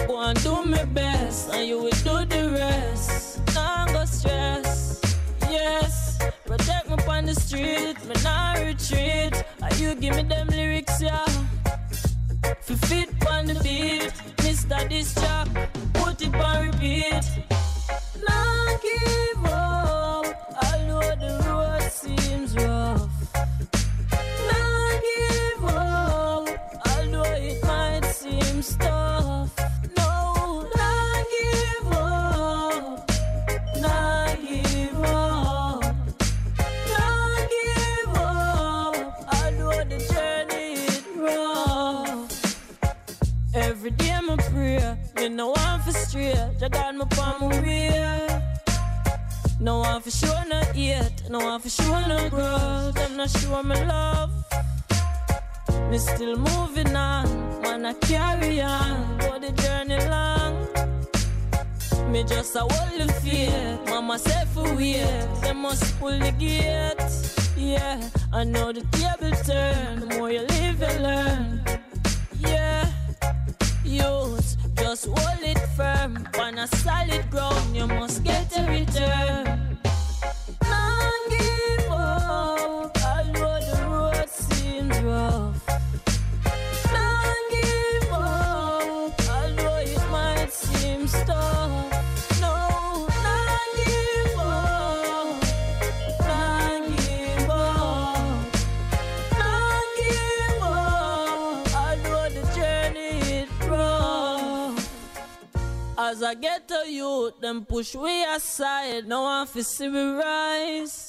go and do my best, and you will do the rest. Nah go stress, yes. Protect me on the street, me nah retreat. And you give me them lyrics, yeah. For fit on the beat, Mr. This track, put it on repeat. Nah give up, although the road seems rough. Nah give up, although it might seem tough. No, nah give up, nah give up, nah give up, although the journey is rough. Every day I'm pray, me no want for straight. I got me on my way. No one for sure not yet, no one for sure no growth. I'm not sure my love. Me still moving on, man I carry on. But the journey long. Me just a hold the faith. Mama said for wait, they must pull the gate. Yeah, I know the table turn. The more you live, you learn. Yeah. Youth, just hold it firm. On a solid ground, you must get a return. Don't give up, although the road seems rough. Don't give up, although it might seem tough. No, don't give up, don't give up, don't give up, although the journey is rough. As I get to youth, them push we aside. No one fi see me rise.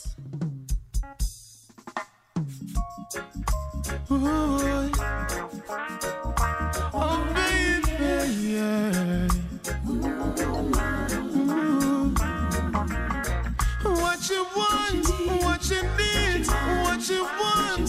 Ooh. Oh baby, yeah. What you want, what you need, what you want.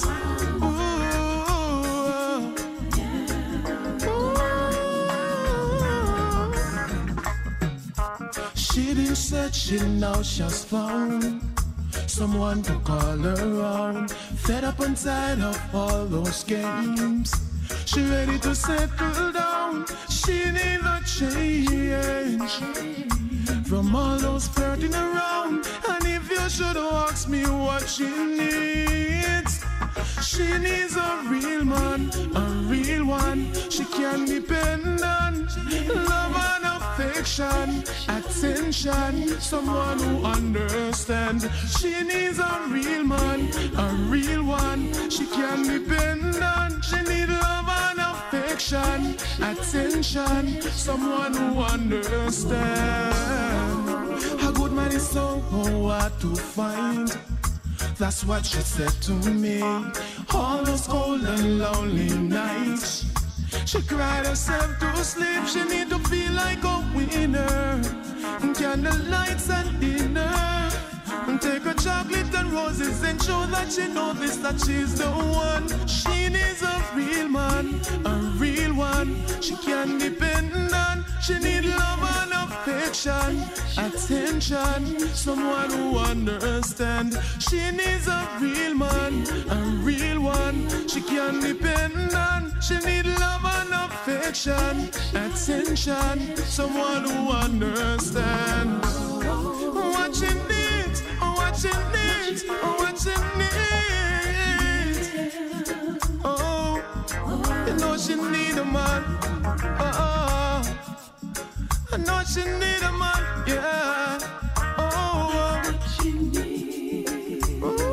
She been searching, now she's found someone to call her own. Fed up and tired of all those games. She ready to settle down. She need a change from all those flirting around. And if you should ask me what she needs, she needs a real man, a real one she can depend on. Love and affection, attention, someone who understands. She needs a real man, a real one she can depend on. She needs love and affection, attention, someone who understands. A good man is so hard to find. That's what she said to me. All those cold and lonely nights, she cried herself to sleep. She need to feel like a winner. Candlelights and dinner. And take her chocolate and roses and show that she knows that she's the one. She needs a real man, a real one she can depend on. She needs love and affection, attention, someone who understands. She needs a real man, a real one she can depend on. She needs love and affection, attention, someone who understands. What she needs, what she needs, what she needs. Oh, you know she need a man. Oh, I know she need a man. Yeah. Oh, she needs.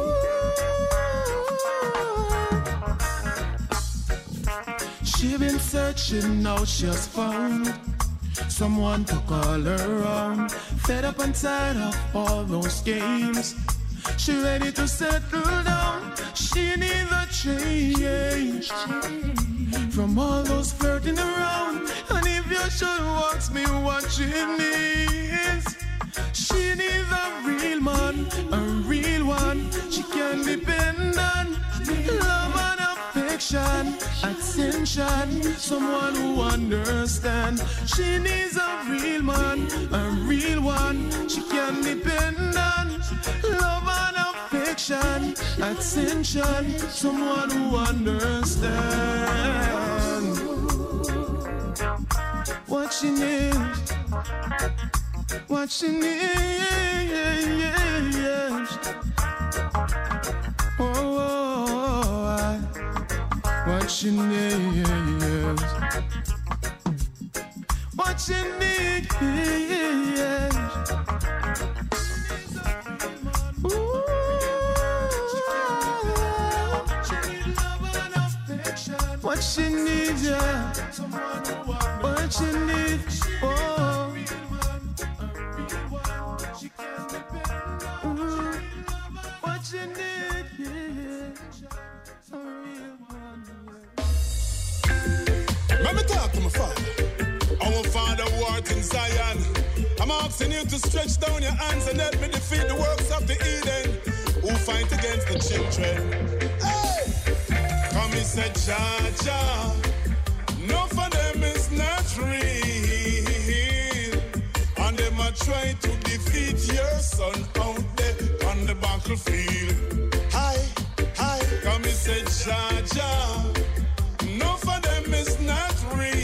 She been searching, now she's found someone to call her own. Fed up and tired of all those games. She ready to settle down. She needs a change from all those flirting around. And if you should ask me what she needs, she needs a real man, a real one she can depend on. Love and affection, attention, someone who understands. She needs a real man, a real one she can depend on. Love and affection, attention, someone who understands. what she needs, what she needs. Oh, what she needs, what she needs. What she needs, yeah. What she needs, oh. What she needs, yeah. Let me talk to my father. Our Father who art in Zion. I'm asking you to stretch down your hands and help me defeat the works of the Eden who fight against the children. Hey! Come, he said, Jah, Jah. None of them is not real. And them are trying to defeat your son out there on the battlefield. Hi, hi. Come, he said, Jah, Jah. None of them is not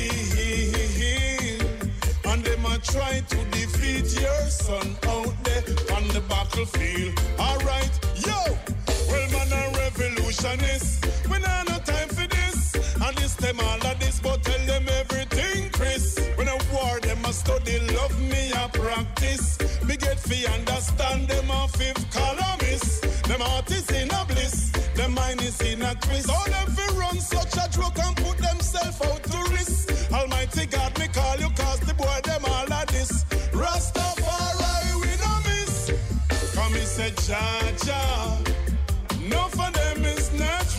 real. And them are trying to defeat your son out there on the battlefield. Alright, yo! Well, man, a revolutionist. We not no time for this. And this them all of this, but tell them everything, Chris. When I war them, I study, love me, I practice. Me get fi understand them a fifth columnist. Them heart is in a bliss. Them mind is in a twist. All them fi run such a joke and put themselves out to risk. Almighty God, me call you, cause the boy them all of this. Rastafari, we no miss. Come, he said, Jah, Jah. None of them is not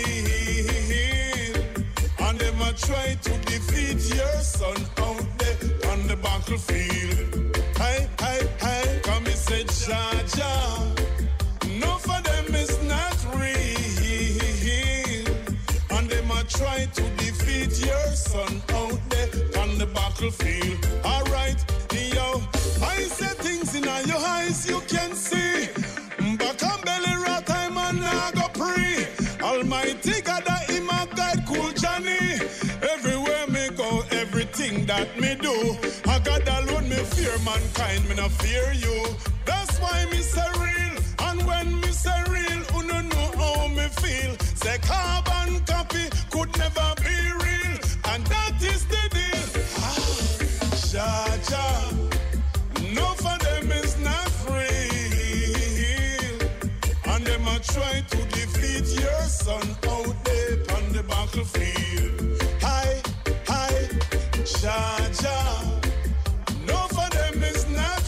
real. And them are trying to defeat your son out there on the battlefield. Hey, hey, hey, come and say, Jah, Jah. None of them is not real. And them are trying to defeat your son out there on the battlefield. Alright, yo, I say things in your eyes you can see. Back and belly rat time and I go pre. Almighty God, him a guide cool Johnny. Everywhere me go, everything that me do, I God alone me fear mankind, me not fear you. That's why me say real. And when me say real, you don't know how me feel. Say carbon copy could never be real. And that is the deal. Jah, Jah. None of them is not real. And them are trying to defeat your son out there on the battlefield. Hi, hi, Jah, Jah. None of them is not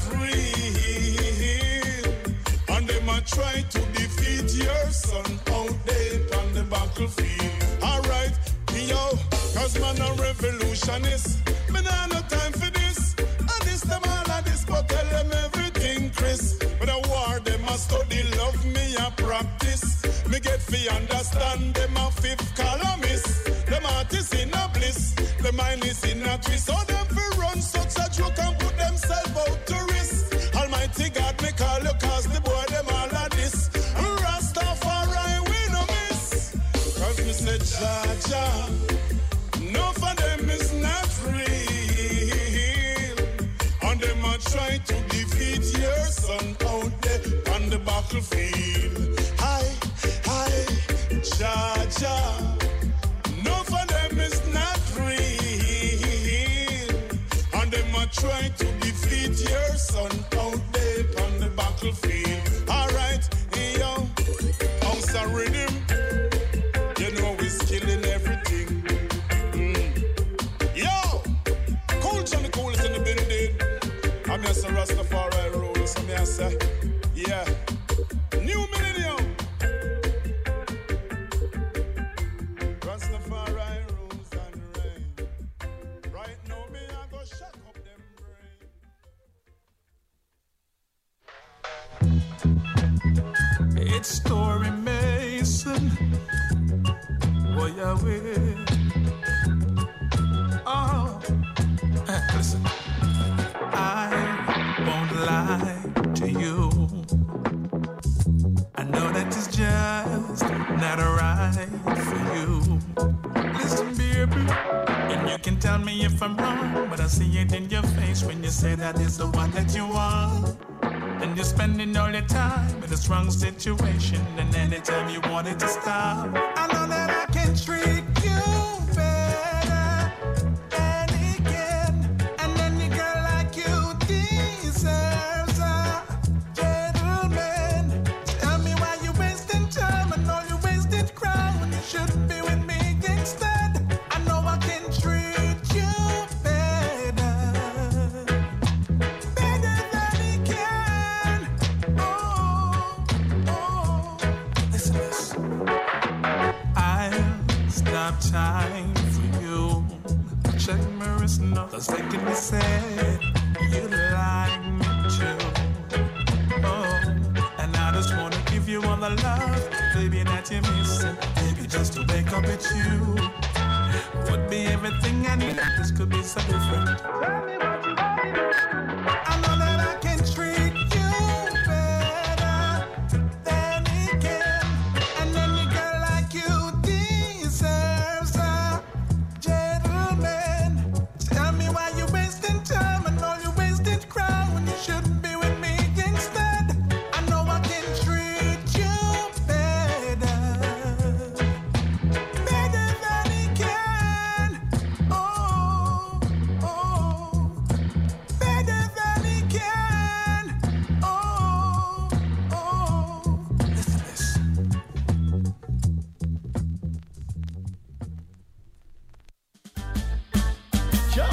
real. And them are trying to defeat your son out there on the battlefield. Alright, yo, cause man a revolutionist. Me nah no time for this. And this them all of this, but tell them everything, Chris. When I war them a study, love me a practice. Me get fi understand them a fifth columnist. Them heart is in a bliss. The mind is in a twist. So them fi run such a joke and put themselves out to risk. Almighty God, me call you, cause the boy them all of this. Rastafari, we no miss. Cause me say, Jah, Jah. None of them is not real. And them are trying to defeat your son out there on the battlefield. Hi, hi, Jah, Jah. None of them is not real. And them are trying to defeat your son out there on the battlefield. Alright, yo, house a rhythm. You know we's killing everything. Yo, cool Johnny Cool is in the building. I'm just a Rastafari rule, so me I say, yeah. New millennium. Rastafari rules and reign. Right now me I go shut up them brain. It's Story Mason. Boy, yeah, oh, listen. I won't lie to you. I know that it's just not right for you. Listen, baby, and you can tell me if I'm wrong, but I see it in your face when you say that is the one that you want. And you're spending all your time in a strong situation, and anytime you want it to stop, I know that I can treat you better than he can, and any girl like you deserves a gentleman. Tell me why you wasting time and all you wasted crown when you should be with me instead. I know I can treat you better than he can. Listen, I'll stop time for you. Check my wrist, no, cause they can be said you like me too. And I just wanna give you all the love, baby, that you're missing. Baby, just to wake up with you would be everything I need. This could be so different. Tell me what you want me to do. I know that I can treat you better than he can, and any girl like you deserves a gentleman. Tell me why you wasting time and all you wasted crown when you shouldn't be with me instead. I know I can treat you better than he can. Better than he can. Listen to this. Yo.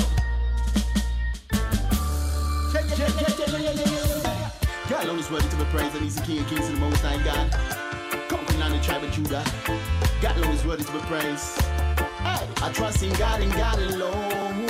God alone is worthy to be praised, and he's the King of Kings and the Most High God. Conquering on the tribe of Judah. God alone is worthy to be praised. Hey, I trust in God and God alone.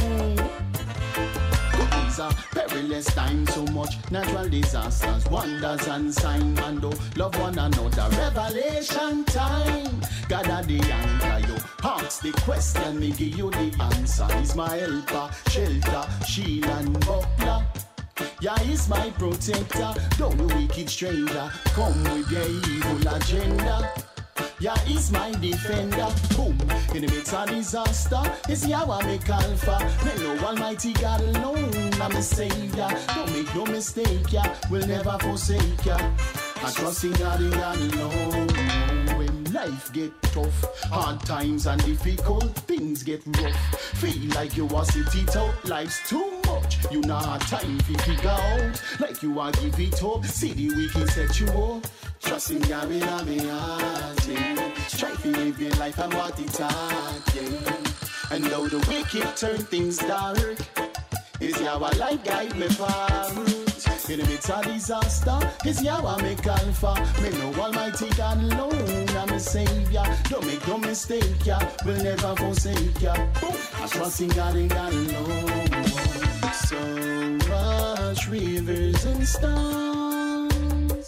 These are perilous times, so much natural disasters, wonders and signs, and oh, love one another. Revelation time. God are the anchor, yo. Ask the question, me give you the answer. He's my helper, shelter, shield and buckler. Yeah, he's my protector. Don't the wicked stranger come with your evil agenda. Yeah, he's my defender. Boom, in the midst of disaster, it's Yahweh make alpha. Me know Almighty God alone, I'm a savior. Don't make no mistake, yeah, we'll never forsake ya. I trust in God and God alone. When life get tough, hard times and difficult things get rough, feel like you are sit it out, life's too much. You not have time to figure out, like you are give it up. See the wicked set you up. Trust in God with all my heart, yeah. Try to live your life and what it at, yeah. And though the wicked turn things dark, is Yahweh light guide me forward. In the midst of disaster, is Yahweh make alpha. Me know Almighty God alone, I'm a savior. Don't make no mistake, yeah, we'll never forsake ya. Boom. I trust in God and God alone. So much rivers and storms,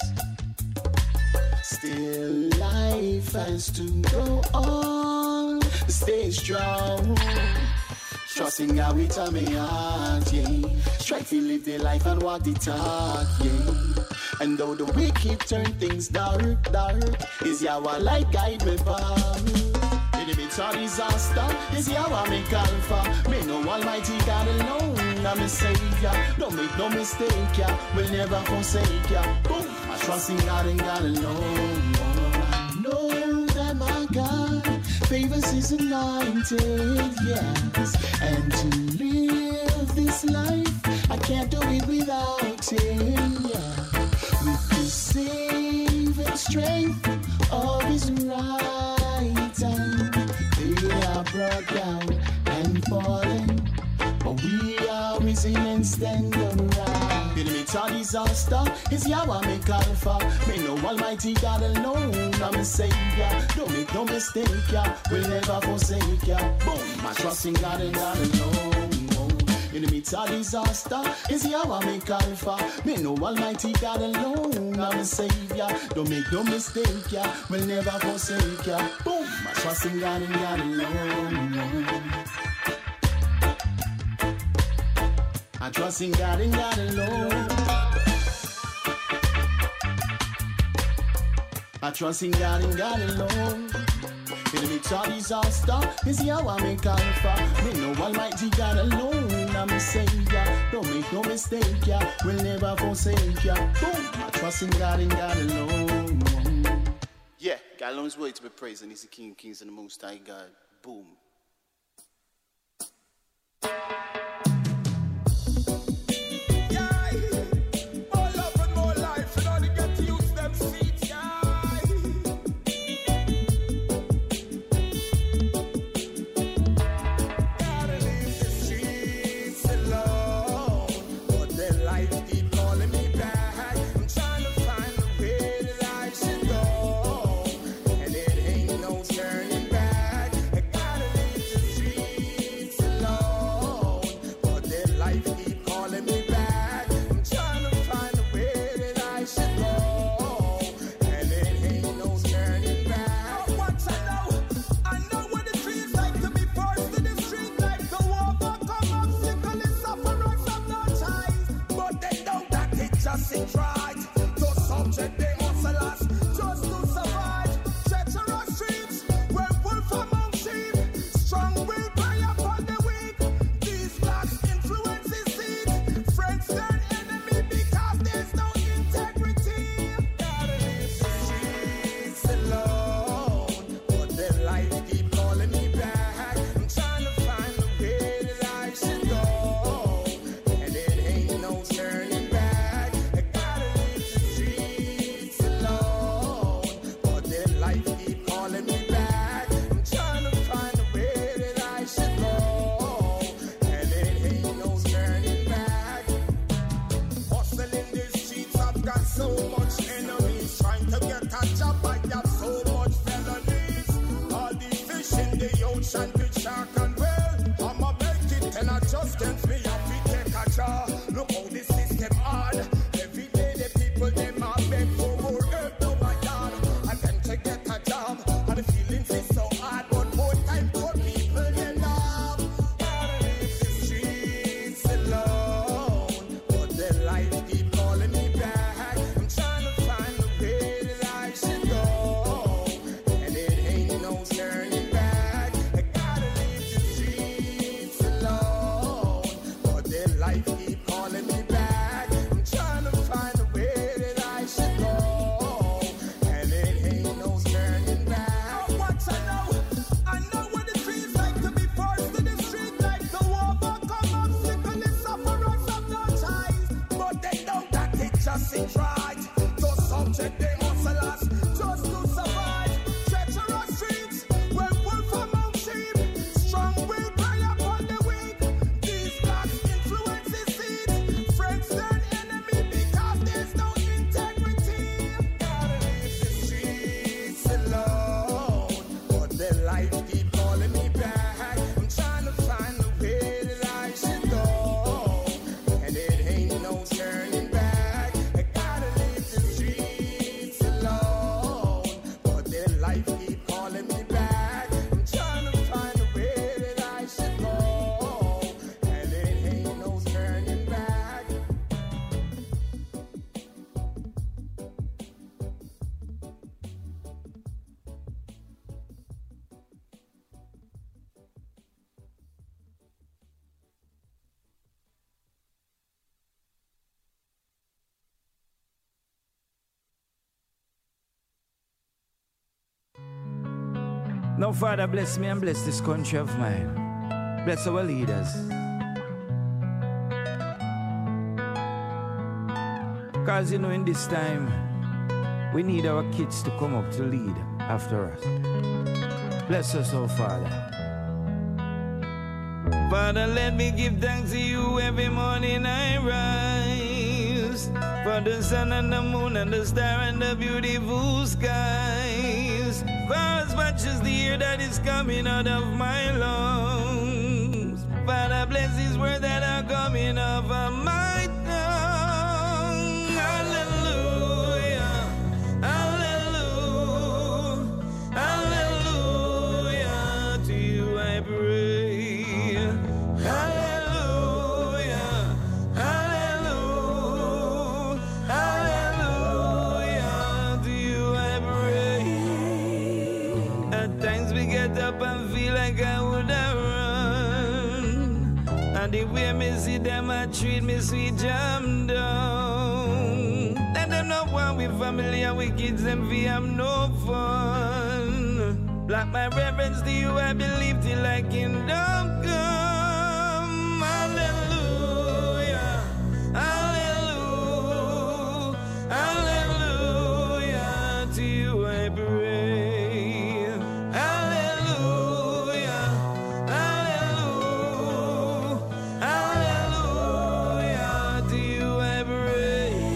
still life has to go on. Stay strong. Trusting God with all my heart, yeah. Try to live the life and walk the talk, yeah. And though the wicked turn things dark, is Yahweh light guide me forward. In the midst of disaster, is Yahweh make alpha. Me know Almighty God alone, I'm a savior. Don't make no mistake, yeah, we'll never forsake ya. Boom, I trust in God and God alone. I know that my God favors his anointed, yes. And to live this life, I can't do it without him, yeah. With the saving strength of his right hand, they are brought down and fallen, but we are risen and stand upright. In the midst of disaster, is Yahweh make alpha. Me know Almighty God alone, I'm a savior. Don't make no mistake, yeah, we'll never forsake ya. Boom, I trust in God and God alone. In the midst of disaster, is Yahweh make alpha. Me know Almighty God alone, I'm a savior. Don't make no mistake, yeah, we'll never forsake ya. Boom, I trust in God and God alone. I trust in God and God alone. I trust in God and God alone. In the midst of disaster, is Yahweh make alpha. Me know Almighty God alone, I'm a savior. Don't make no mistake, yeah. We'll never forsake ya. Boom, I trust in God and God alone. Yeah, God alone is worthy to be praised, and He's the King of Kings and the Most High God. Boom. Now, Father, bless me and bless this country of mine. Bless our leaders. Because, in this time, we need our kids to come up to lead after us. Bless us, oh Father. Father, let me give thanks to you every morning I rise. For the sun and the moon and the star and the beautiful skies. For as much as the air that is coming out of my lungs. Father, bless these words that are coming off of my tongue. Hallelujah, hallelujah, hallelujah. To you I pray. Hallelujah, hallelujah, hallelujah. To you I pray. At times we get up and feel like I would have run. At And the way me see them a treat me sweet jam down. Let them know why we family and we kids them we have no fun. Black my reverence to you, I believe till I kingdom come. Hallelujah, hallelujah, hallelujah, to you I pray. Hallelujah, hallelujah, hallelujah, to you I pray.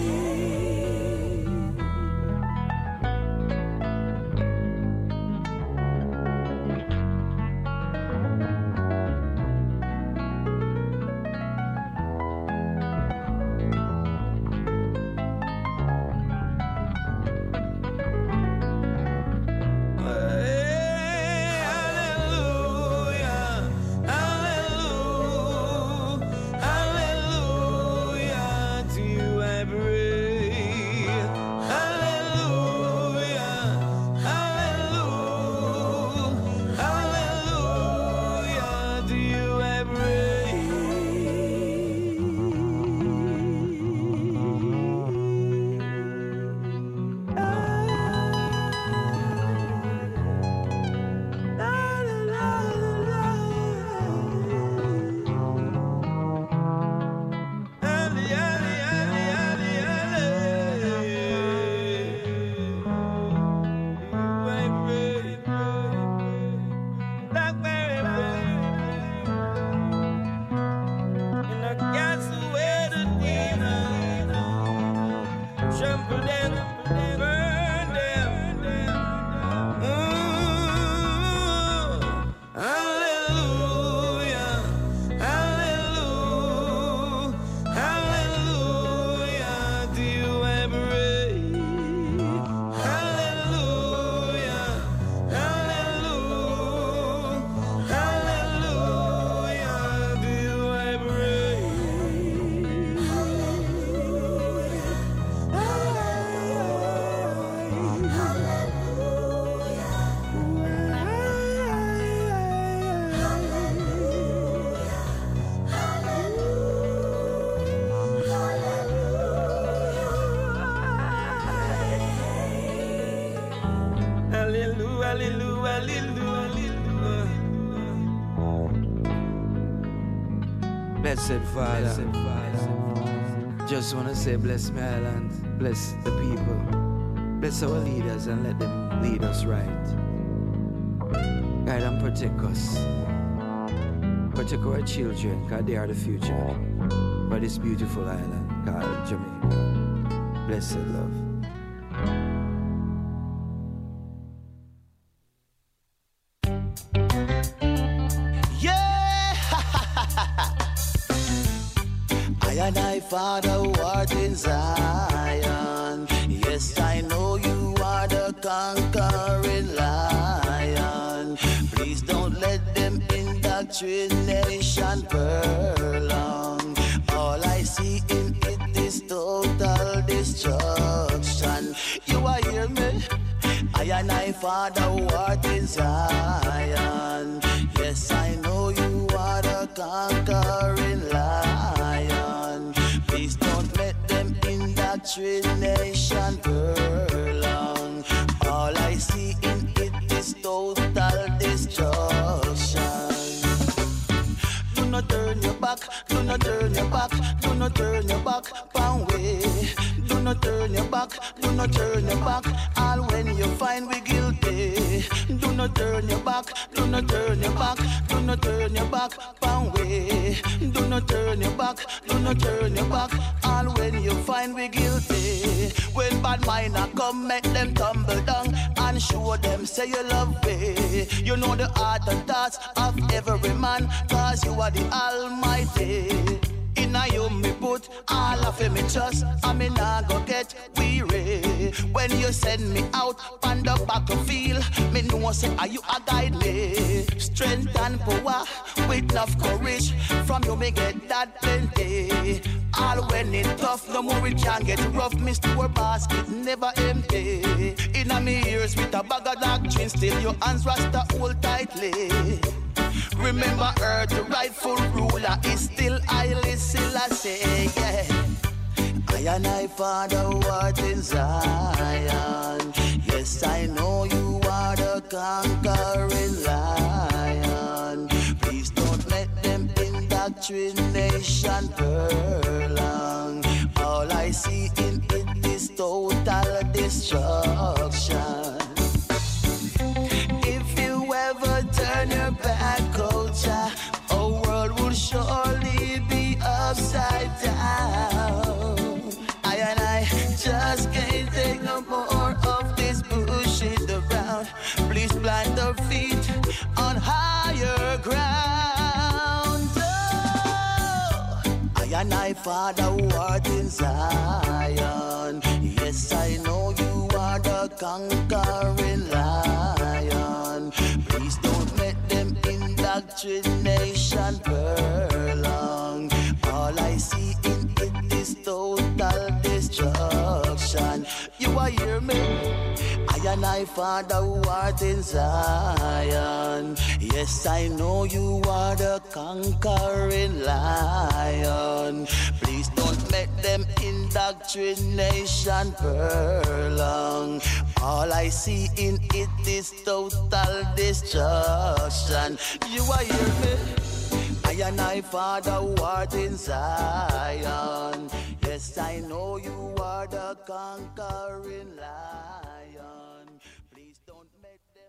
Blessed Father, just want to say bless my island, bless the people, bless our leaders and let them lead us right. Guide and protect us, protect our children, because they are the future for this beautiful island called Jamaica. Blessed love. And I, Father, who art in Zion, yes, I know you are the conquering lion. Please don't let them indoctrination prolong. All I see in it is total destruction. You are hear me? I and I, Father, who art in Zion, yes, I know you are the conquering lion. Please don't let them indoctrination prolong. All I see in it is total destruction. Do not turn your back, do not turn your back, do not turn your back, pound way. Do not turn your back, do not turn your back, all when you find we guilty. Do not turn your back, do not turn your back, do not turn your back, pound way. Do not turn your back, do not turn your back, all when you find we guilty. When bad mind come, make them tumble down and show them say you love me. You know the heart and thoughts of every man, cause you are the Almighty. In a you me put all of me trust, and me nah go get weary. When you send me out on the battlefield, me know say are you a guide me. Strength and power with enough courage, from you me get that plenty. All when it tough, no more it can get rough. Me store basket never empty. In a me ears with a bag of doctrine, still your hands rasta hold tightly. Remember Earth, the rightful ruler is still Haile Selassie, yeah. I and I, Father, who art in Zion. Yes, I know you are the conquering lion. Please don't let them indoctrination prolong. All I see in it is total destruction. If you ever turn your back, culture, our world will surely be upside down. Just can't take no more of this bullshit around. Please plant our feet on higher ground. Oh, I and I, Father, who art in Zion. Yes, I know you are the conquering lion. Please don't let them indoctrination prolong. All I see in it is total destruction. You are hear me? I and I, Father, who art in Zion. Yes, I know you are the conquering lion. Please don't let them indoctrination prolong. All I see in it is total destruction. You are hear me? I and I, Father, who art in Zion. Yes, I know you are the conquering lion. Please don't let them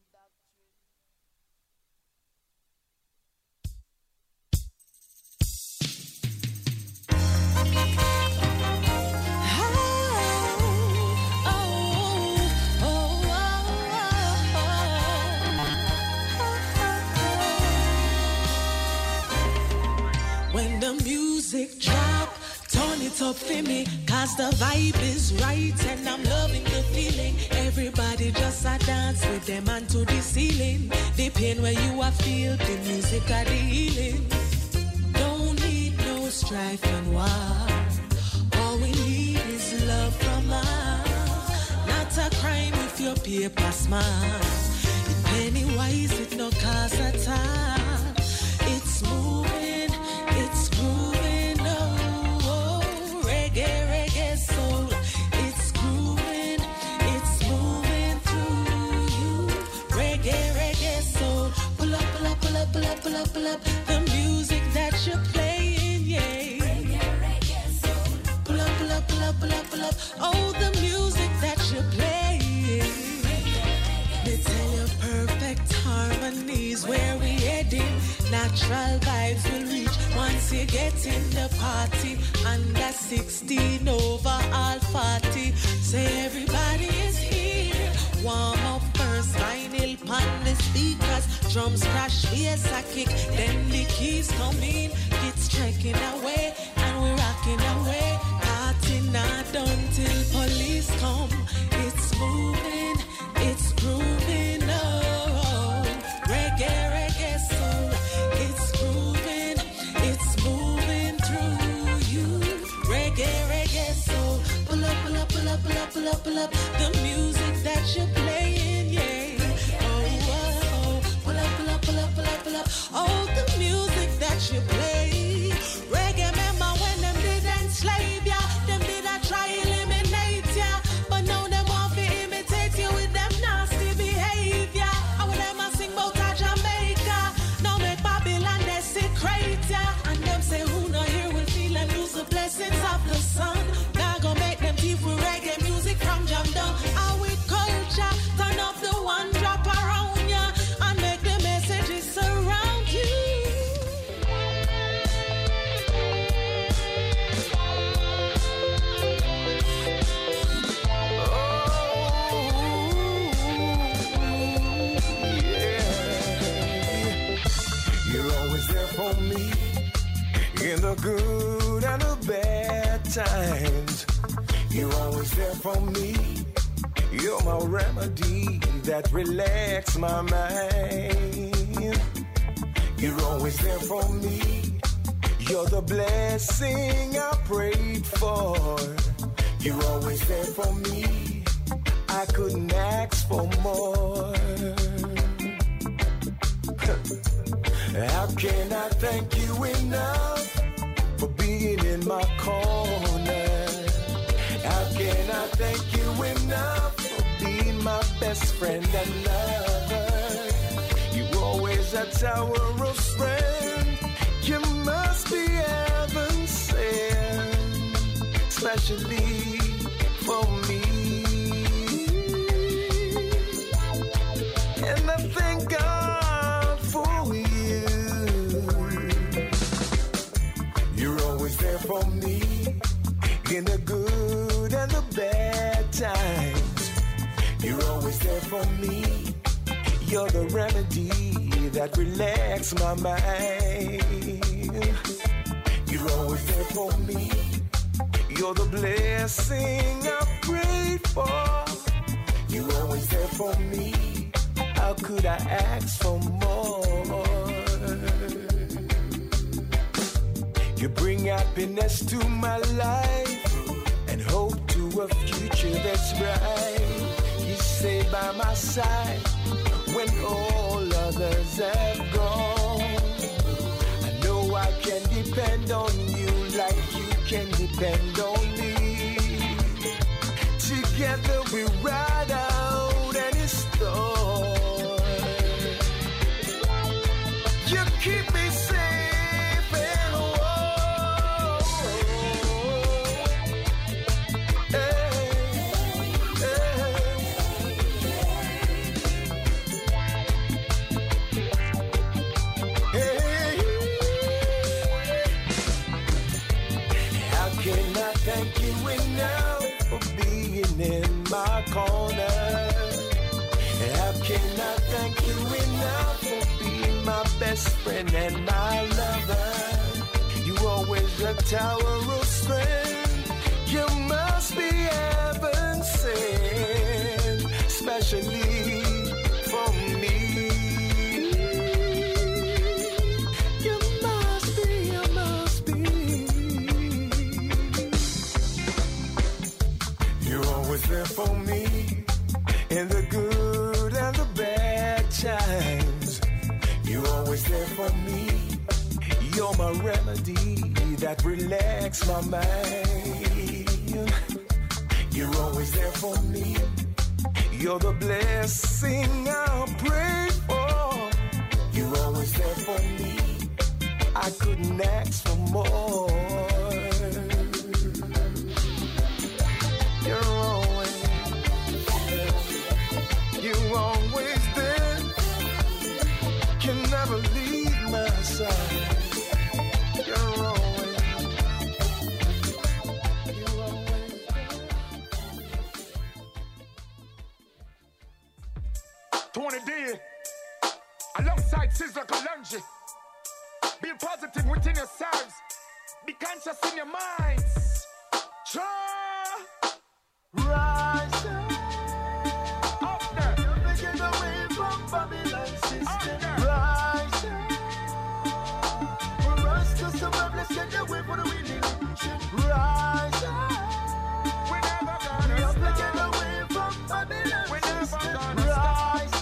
When the music drop, turn it up for me, cause the vibe is right and I'm loving the feeling. Everybody just a dance with them and to the ceiling. The pain where you are feel, the music are the healing. Don't need no strife and war. All we need is love from us. Not a crime if your paper smart. It penny wise, it no cost at all. It's moving, it's grooving, oh, reggae, reggae soul. It's grooving, it's moving through you. Reggae, reggae soul. Pull up, pull up, pull up, pull up, pull up, pull up. The music that you're playing, yeah. Reggae, reggae soul. Pull up, pull up, pull up, pull up, pull up. Oh, the music that you're playing. They tell you perfect harmonies where we heading. Natural vibes will reach once you get in the party. Under 16, over all 40. Say everybody is here. Warm up first, vinyl pan the speakers. Drums crash, bass a kick. Then the keys come in. It's trekking away and we're rocking away. Party not done till police come. It's moving, it's grooving, oh. Reggae, reggae soul. It's grooving, it's moving through you. Reggae, reggae soul. Pull up, pull up, pull up, pull up, pull up, pull up. The music that you're playing, yeah. Oh, oh, oh. Pull up, pull up, pull up, pull up, pull up. Oh, the music that you play. Reggae, remember when them didn't slave ya? Them did a try eliminate ya. But now them want to imitate you with them nasty behavior. I would them a sing about a Jamaica. Now make Babylon desecrate ya. And them say who not here will feel and lose the blessings of the sun. Now go make them teeth with reggae music from jam down. Our with culture, turn up the one drop around ya. And make the messages surround you. You're always there for me in the good and the bad times. You're always there for me. You're my remedy that relax my mind. You're always there for me. You're the blessing I prayed for. You're always there for me. I couldn't ask for more. How can I thank you enough for being in my corner? How can I thank you enough for being my best friend and lover? You always a tower of strength. You must be heaven sent, especially for me. And I thank God for you. You're always there for me in the good and the bad times. You're always there for me. You're the remedy that relax my mind. You're always there for me. You're the blessing I prayed for. You're always there for me. How could I ask for more? You bring happiness to my life and hope to a future that's bright. You stay by my side when all others have gone. I know I can depend on you like you can depend on me. Together we ride out any storm. You keep me safe and warm. Hey, hey, hey. How can I thank you enough for being in my corner? How can I thank you enough for being my best friend and my lover? You always a tower of strength. You must be heaven sent, especially for me. You must be, you must be. You're always there for me in the good and the bad times. You're always there for me. You're my remedy that relax my mind. You're always there for me. You're the blessing I pray for. You're always there for me. I couldn't ask for more. You're always there. Can never leave my side. You're always Tony D, alongside Sizzla Kalonji. Be positive within yourselves. Be conscious in your minds. Rise up there. never get away from Babylon system. Rise for us to survive, let's get away from the winning illusion. Rise We never we gonna have to get stop. away from Babylon We never system. gonna Rise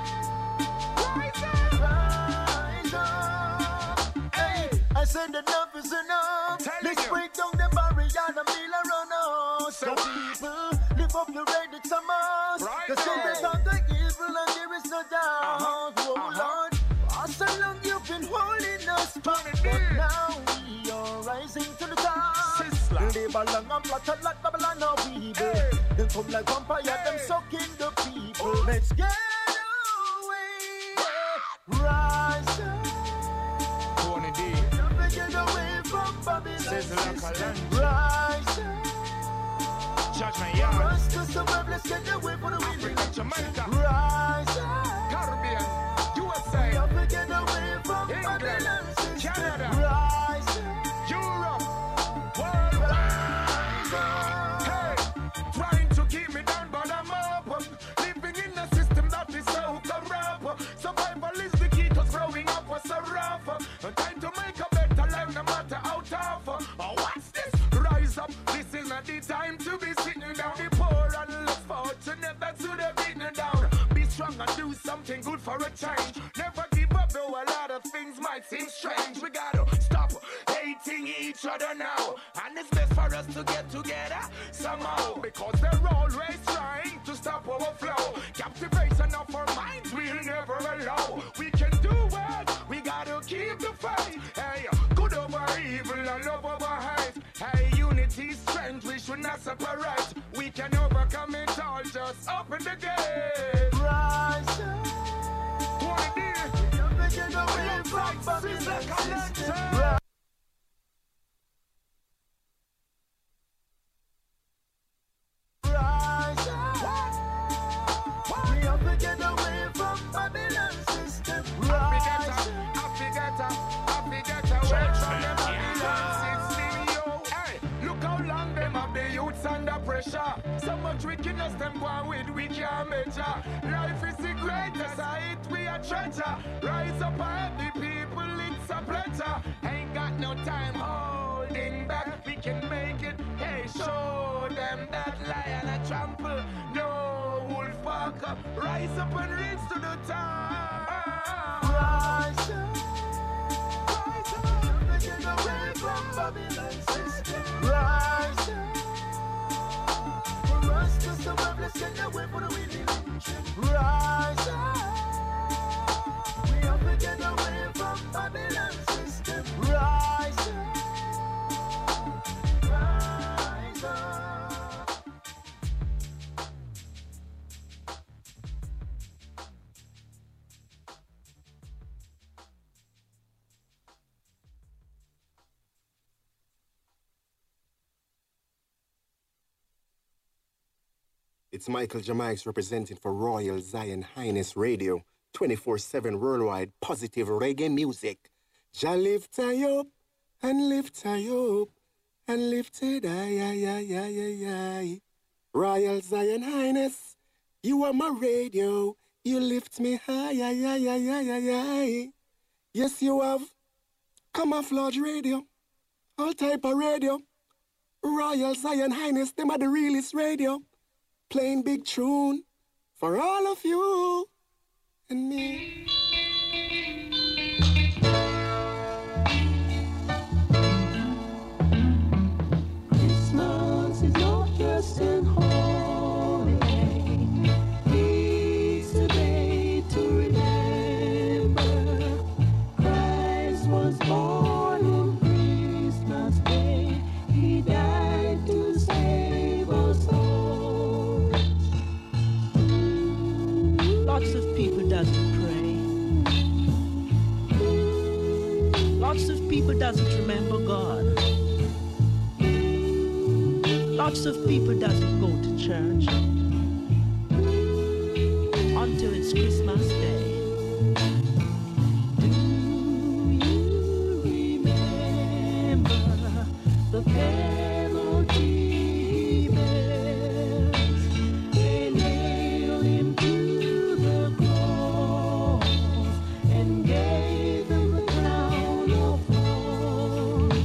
Rise up. Hey, I said enough is enough. Telling Let's you. break down the barrier and meal around us. So people, live up the red, it's a must. Right The there. secret of the evil and there is no doubt. Oh Lord, for so long you've been holding us back, but now we are rising to the top. Sizzla. Live along and plot like Babylon or people. Hey. Them come like vampire, them sucking the people. Let's get away. Rise up. Tony D, Never get away from Babylon Sizzla system. Kalonji. Rise Judgment for Yard, us to survive, let's get away from the winning. Africa, Jamaica, Rise Caribbean, we USA, have to get away from England, Babylon system. Canada. Rise Europe, worldwide. Hey, trying to keep me down, but I'm up. Living in a system that is so corrupt. Survival is the key to growing up was so rough. Time to make a better life, no matter how tough. What's this? Rise up, this is not the time to be sitting down. The poor and less fortunate, that's who they're beating down. Be strong and do something good for a change. Never give up seems strange. We gotta stop hating each other now, and it's best for us to get together somehow, because they're always trying to stop our flow. Captivation of our minds we'll never allow. We can do it, we gotta keep the fight. Hey, good over evil and love over hate. Hey, unity, strength, we should not separate. We can overcome it all, just open the gate. Rise up. What it is? You're making a way from Babylon system. Rise up. We have to get away from Babylon system. Rise up. I forget away from the Babylon system, yo. Hey, look how long them have the youths under pressure. So much wickedness them go with, we can't measure. Life is the greatest, I hate we a treasure. Rise up and the people, it's a pleasure. Ain't got no time holding back, we can make it. Hey, show them that lion a trample, no wolf walk up. Rise up and reach to the top. Rise up. Get away from Babylon system. Rise up. For us to survive, let's get away from the winning. Rise up. We have to get away from Babylon system. Rise up. Rise up. It's Michael Jamaics representing for Royal Zion Highness Radio, 24/7 worldwide positive reggae music. Jah lift I up and lift I up and lifted I. Royal Zion Highness, you are my radio, you lift me high. Yes, you have camouflage radio, all type of radio. Royal Zion Highness, them are the realest radio. Playing big tune for all of you and me. Christmas is not just an holiday, it's a day to remember Christ was born on Christmas Day. He died to save us all. Lots of people doesn't pray. Lots of people doesn't remember God. Lots of people doesn't go to church until it's Christmas Day. Do you remember the penalty bells? They nailed him to the cross and gave him the crown of thorns.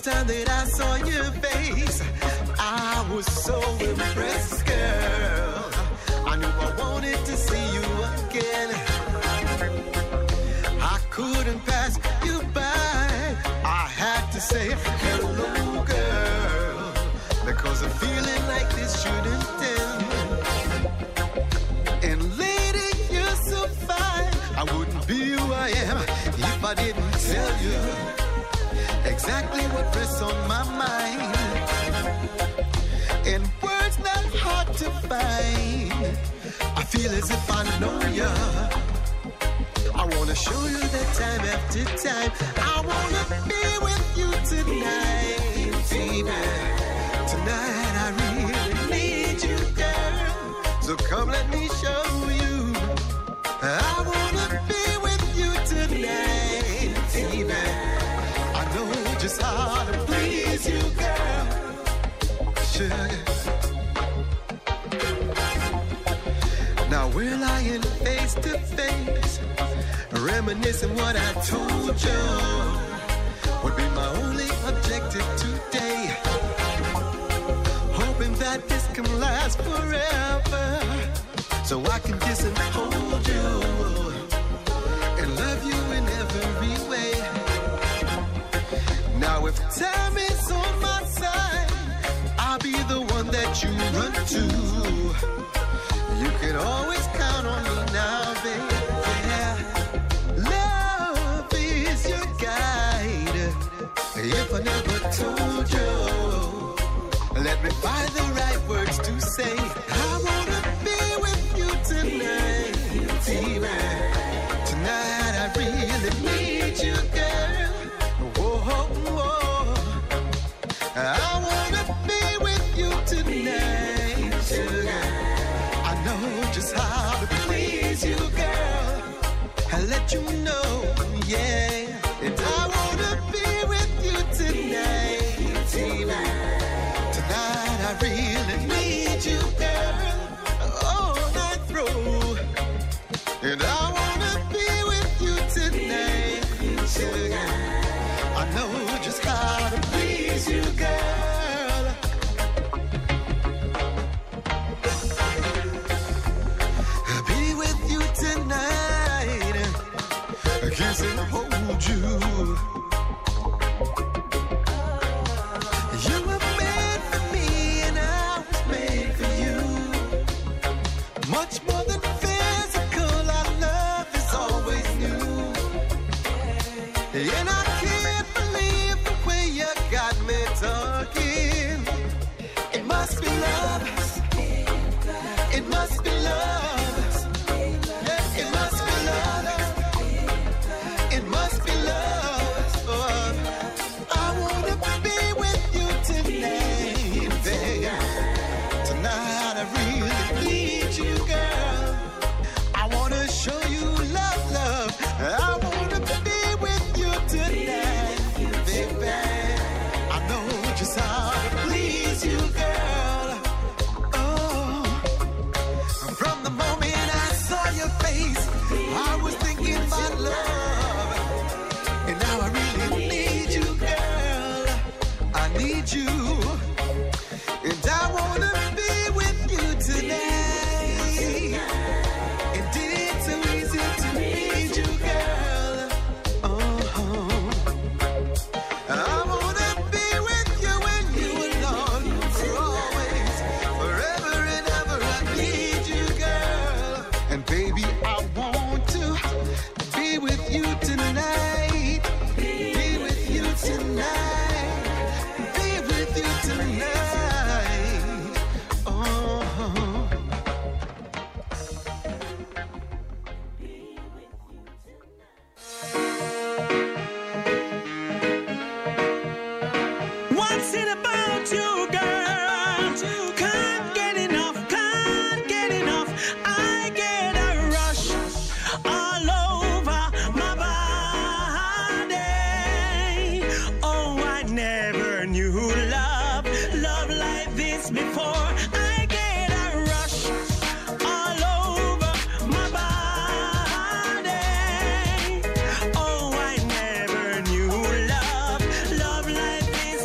first time that I saw your face, I was so impressed, girl. I knew I wanted to see you again. I couldn't pass you by. I had to say hello, girl, because a feeling like this shouldn't end. And lady, you're so fine. I wouldn't be who I am if I didn't tell you exactly what rests on my mind. And words not hard to find. I feel as if I know ya. I wanna show you that time after time. I wanna be with you tonight, baby. Tonight I really need you, girl. So come let me show you. I wanna be with you tonight, baby. I know just how to please you, girl. Sugar. Now we're lying face to face, reminiscing what I told you would be my only objective today. Hoping that this can last forever, so I can kiss and hold you and love you in every way. Now if time is on my side, I'll be the one that you run to. You can always count on me now, baby. Yeah. Love is your guide. If I never told you, let me find the right words to say. I wanna be with you tonight, baby. Tonight I really need you, girl. Whoa, whoa. I wanna be with you tonight, sugar. I know just how to please you, girl. I let you know, yeah. And I wanna be with you tonight, baby. Tonight I really need you, girl. All night through. And I wanna be with you tonight, sugar. I know just how to please you, girl. Be with you tonight, kiss and hold you. You were made for me and I was made for you. Much more than physical, our love is always new. And I can't believe the way you got me talking. It must be love. It must be love. Yeah, it must be love. It must be love. Oh, I wanna be with you tonight, baby. Tonight I really need you, girl. I wanna show you love, love. I wanna be with you tonight, baby. I know just how to please you, girl. Oh, from the moment I saw your face, I was thinking about love. And now I really need you, girl. I need you. And I wanna be with you tonight. And it's so easy to need you, girl. Oh, I wanna be with you when you alone. For always, forever and ever, I need you, girl. And baby, I want to be with you tonight. Be with you tonight. Be with you tonight. Oh. What's it about you, girl? Can't get enough, can't get enough. I get a rush all over my body. Oh, I never knew love like this before. I get a rush all over my body. Oh, I never knew love like this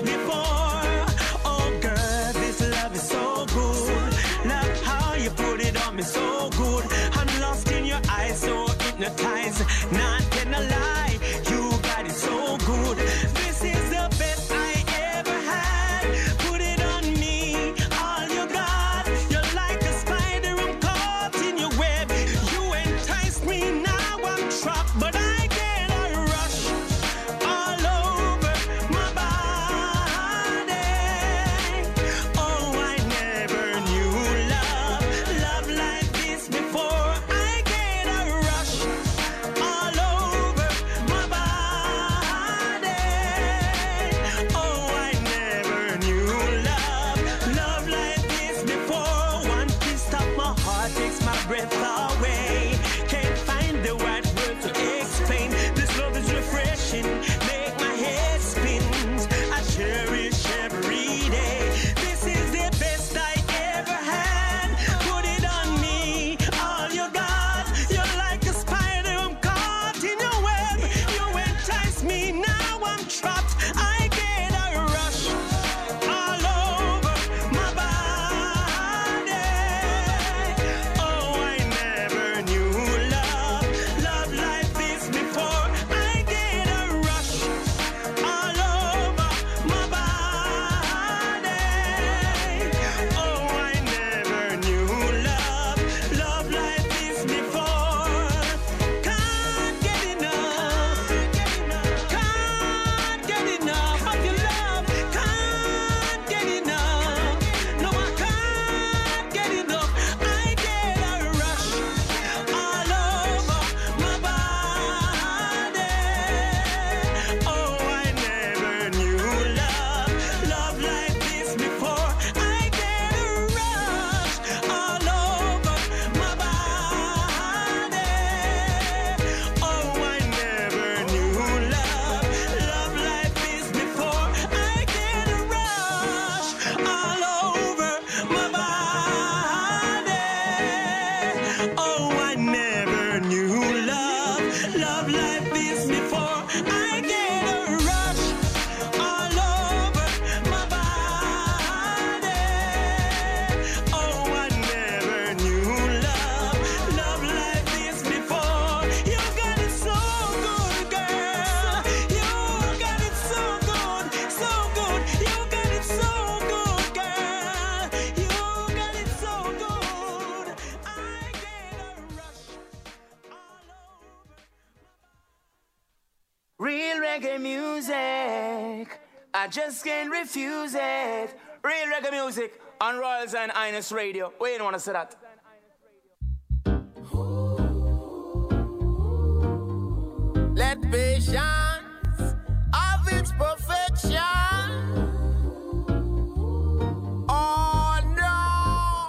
reggae music. I just can't refuse it. Real reggae music on Royal Zion Highness Radio. We don't want to say that. Let patience have its perfection. Oh no.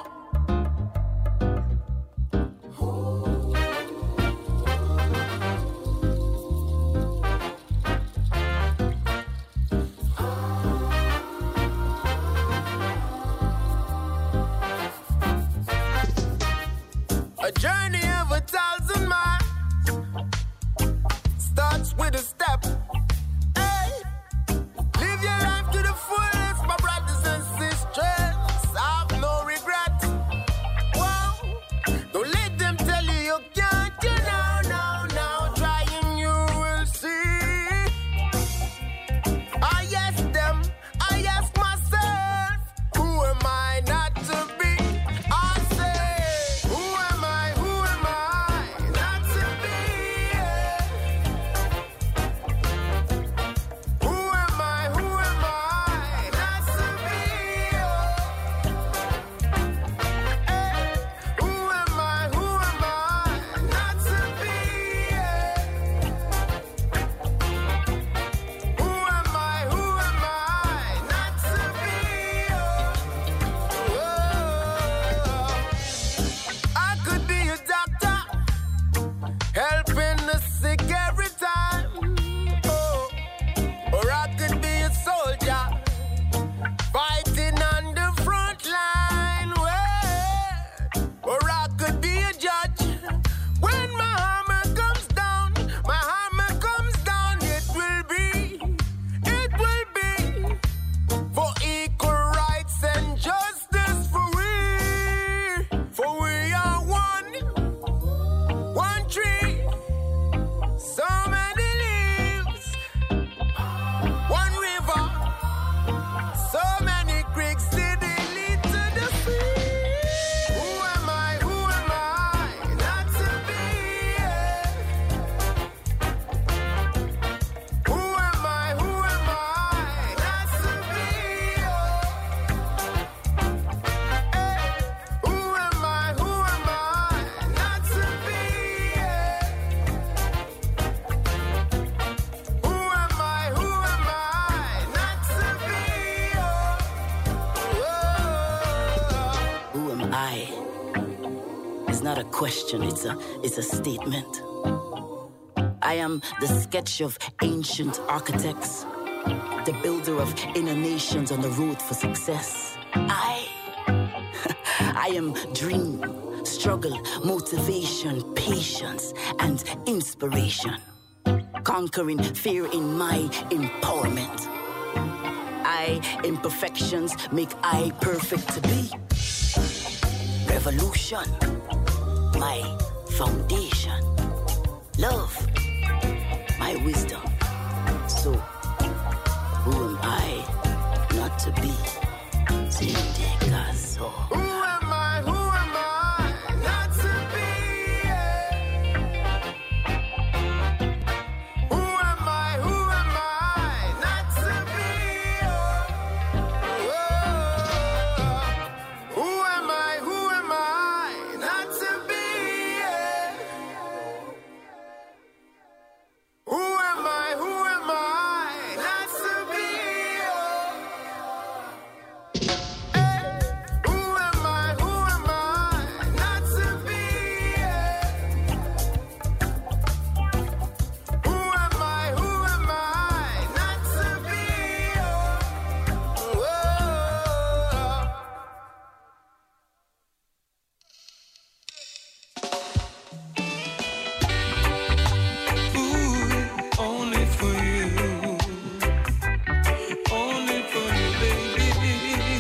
A journey of 1,000 miles starts with a step. Hey, live your life to the fullest, my brothers and sisters. Have no regret. Wow, don't let them tell you you can't. You know, no. Try and you will see. I ask them, I ask myself, who am I not to be? I say, who am I not to be? Who am I not to be? Who am I not to be? Who am I not to be? I could be a doctor, helping the sick every time. Oh, or I could be a soldier, fighting on the front line. Well, or I could be a judge. When my hammer comes down, it will be for equal rights and justice for we are one tree, so many leaves, one river, so many creeks did they lead to the sea. Who am I not to be? Who am I not to be? Who am I not to be? Who am I not to be? Who am I? It's not a question, it's a statement. I am the sketch of ancient architects, the builder of inner nations on the road for success. I am dream, struggle, motivation, patience, and inspiration. Conquering fear in my empowerment. Imperfections make I perfect to be. Revolution, my foundation. Love, my wisdom. So, who am I not to be? Zindegazo. Who am I not to be? Who am I not to be? Who am I not to be? Who am I not to be? Who am I not to be? Who am I not to be? Only for you, baby.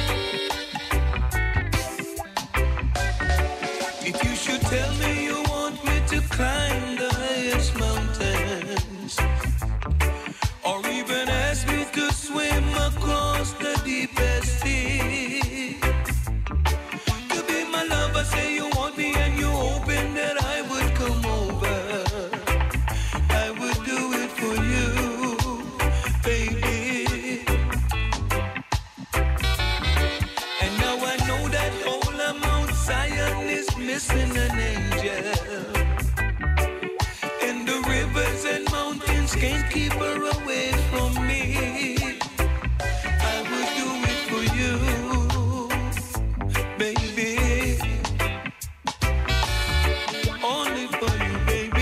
If you should tell me you want me to climb the highest mountains, or even ask me to swim across the deepest sea, to be my lover, say you want me and you hoping that I would come over, I would do it for you. missing an angel. And the rivers and mountains can't keep her away from me. I would do it for you, baby. Only for you, baby.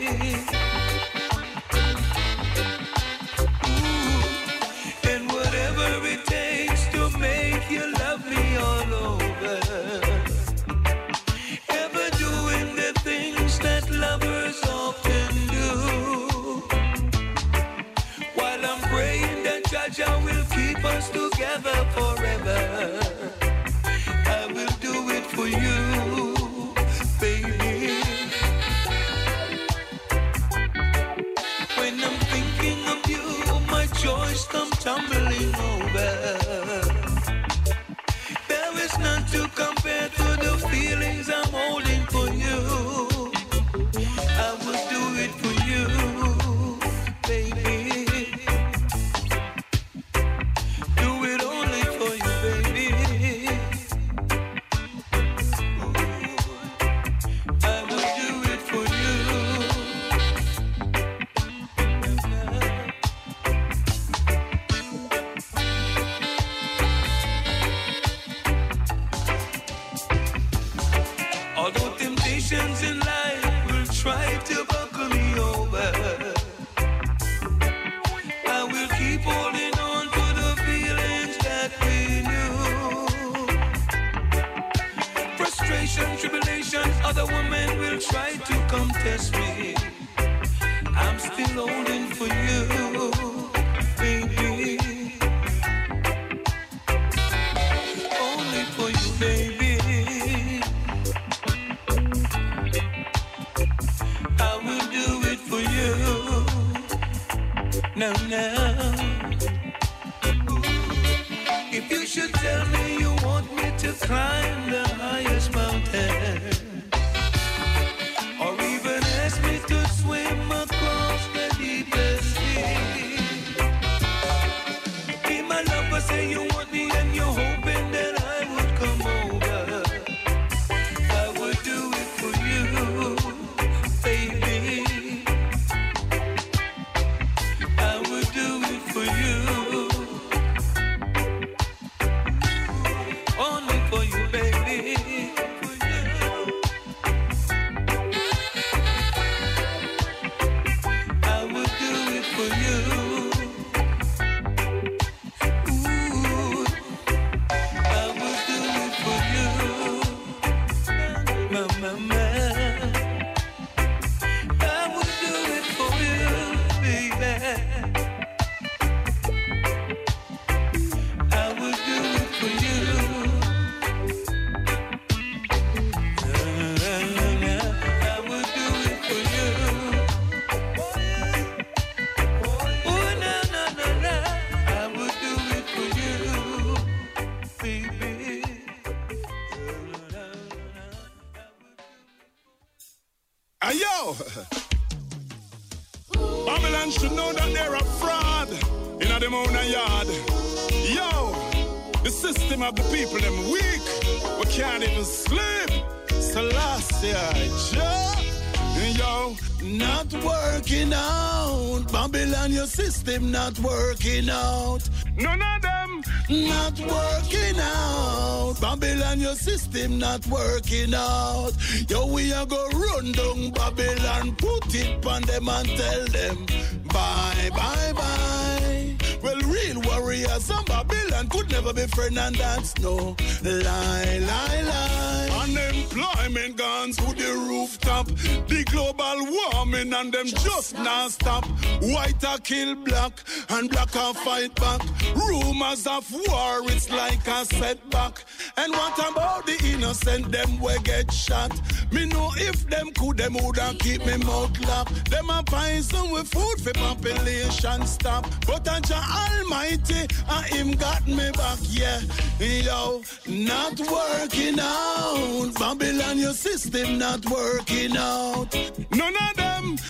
Ooh. And whatever it takes to make you love me all over. Ever doing the things that lovers often do. While I'm praying that Jaja will keep us together forever. I will do it for you, baby. When I'm thinking of you, my joys come tumbling over. There is none to compare to the feelings I'm holding for you. I will do it for you, baby. Do it only for you, baby. I will do it for you. Although temptations in life will try to buckle me over, I will keep holding on to the feelings that we knew. Frustration, tribulation, other women will try to come test me. I'm still holding for you, baby. Only for you, baby. I will do it for you. No, no. If you should tell me you want me to climb the highest mountain, or even ask me to swim across the deepest sea, be my lover, say you want me and you're hoping that I would come over. I would do it for you, baby. I would do it for you. Only for you, baby. I would do it for you. Ooh, I would do it for you. Mama, I would do it for you, baby. I would do it for you. I would do it for you. Oh, na, na, na, na. I would do it for you, baby. Yo! Babylon should know that they're a fraud in a them own yard. Yo! The system of the people, them weak. We can't even sleep. Selassie, yo! Not working out. Babylon, your system not working out. None of them not working out. Babylon, your system not working out. Yo, we are go run down Babylon, put it on them and tell them bye, bye, bye. Well, real warriors on Babylon could never be friend, and that's no lie, lie, lie. Unemployment gone to the rooftop. The global warming and them just not stop. White a kill black and black a fight back. Rumors of war, it's like a setback. And what about the innocent, them we get shot? Me know if them could, them woulda keep me mouth locked. Them a poison with food for population stop. But Jah Almighty, him got me back, yeah. Yo, not working out. Babylon, your system not working out. None of them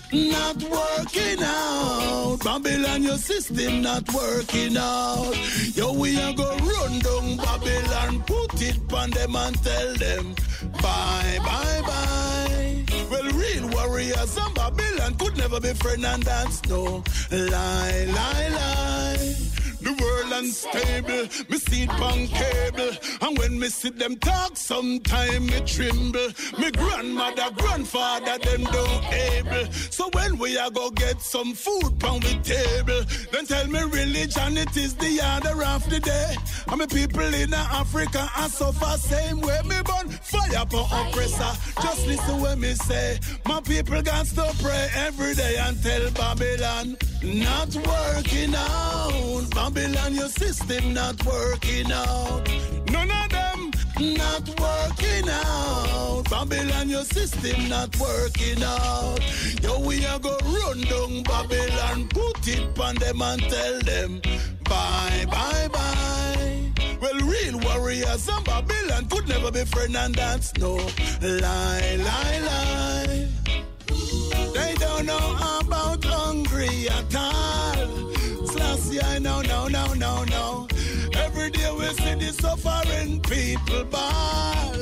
not working out. Babylon, your system not working out. Yo, we are go run down Babylon, put it on them and tell them bye, bye, bye. Well, real warriors and Babylon could never be friend and dance, no. Lie, lie, lie. The world unstable, me see it on cable. And when me see them talk, sometime me tremble. Me grandmother, grandfather, them don't able. So when we are go get some food on the table, then tell me religion, it is the order of the day. And me people in Africa are suffer same way. Me burn fire for oppressor. Just listen when me say, my people got to pray every day and tell Babylon, not working out. Babylon, your system not working out. None of them not working out. Babylon, your system not working out. Yo, we are go run down Babylon, put it on them and tell them bye, bye, bye. Well, real warriors and Babylon could never be friend and dance, no. Lie, lie, lie. They don't know about hungry at all. Slash, I know, no, no, no, no. Every day we see the suffering people ball.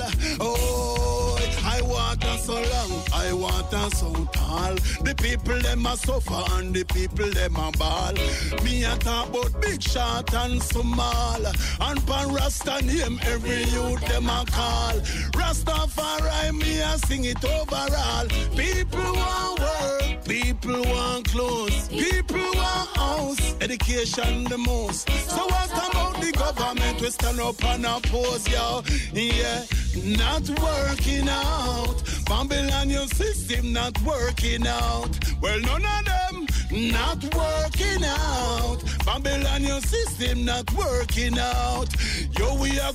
Oh, I want us so long, I want us so tall. The people them a suffer and the people them a ball. Me a talk about big shot and small. And pan Rasta name every youth them a call. Rastafari me a sing it overall. People want work, people want clothes, people want house, education the most. So what about the government? We stand up and oppose, yo. Yeah, not working out. Babylon, your system not working out. Well, none of them not working out. Babylon, your system not working out. Yo, we are